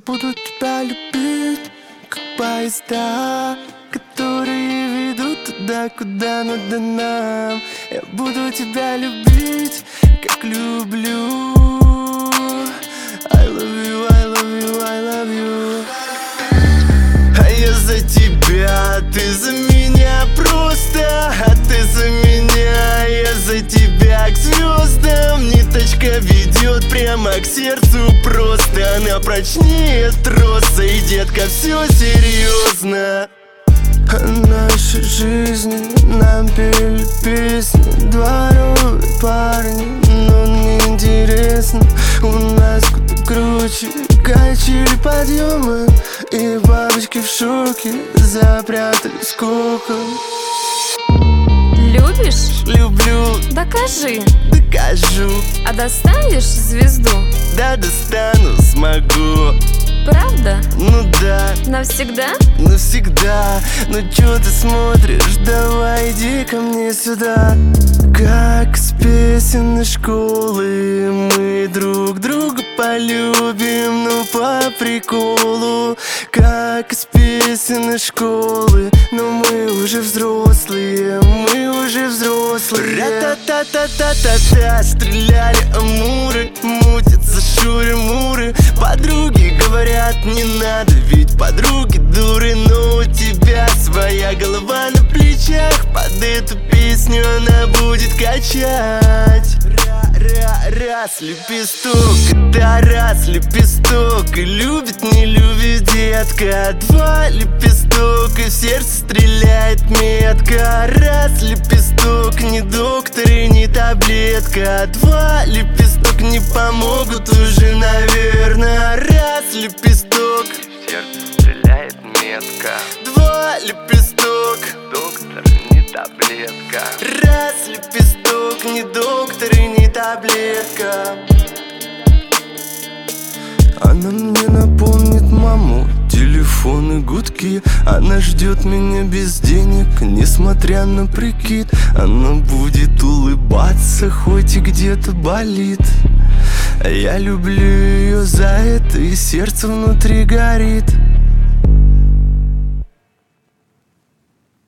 буду тебя любить, как поезда, которые ведут туда, куда надо нам. Я буду тебя любить, как люблю. I love you, I love you, I love you. А я за тебя, ты за меня просто. А ты за меня, я за тебя к звездам. Ниточка ведет прямо к сердцу просто. Она прочнее троса, и, детка, все серьезно. О нашей жизни нам пели песни дворовые парни, но неинтересно. У нас куда круче качели подъемы, и бабочки в шоке запрятались в кокон. Любишь? Люблю, Докажи. докажу. А достанешь звезду? Да, достану, смогу. Правда? Ну да, Навсегда? навсегда. Ну чё ты смотришь? Давай иди ко мне сюда. Как с песен из школы мы друг друга полюбим, ну по приколу. Как из песен из школы, но мы уже взрослые, мы уже взрослые. Ра-та-та-та-та-та-та, стреляли амуры, мутятся шуры-муры. Подруги говорят, не надо, ведь подруги дуры. Но у тебя своя голова на плечах, под эту песню она будет качать. Раз лепесток, это раз лепесток, и любит, не любит детка. Два лепесток, и в сердце стреляет метка. Раз лепесток, не доктор и не таблетка. Два лепесток не помогут уже, наверное. Раз лепесток, В сердце стреляет метка. два лепесток, Доктор, не таблетка. раз лепесток, не доктор и не таблетка. Она мне напомнит маму, телефоны гудки. Она ждет меня без денег, несмотря на прикид. Она будет улыбаться, хоть и где-то болит. Я люблю ее за это, и сердце внутри горит.